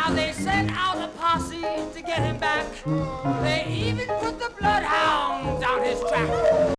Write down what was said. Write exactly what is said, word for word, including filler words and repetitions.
Now they sent out a posse to get him back. They even put the bloodhounds down his track.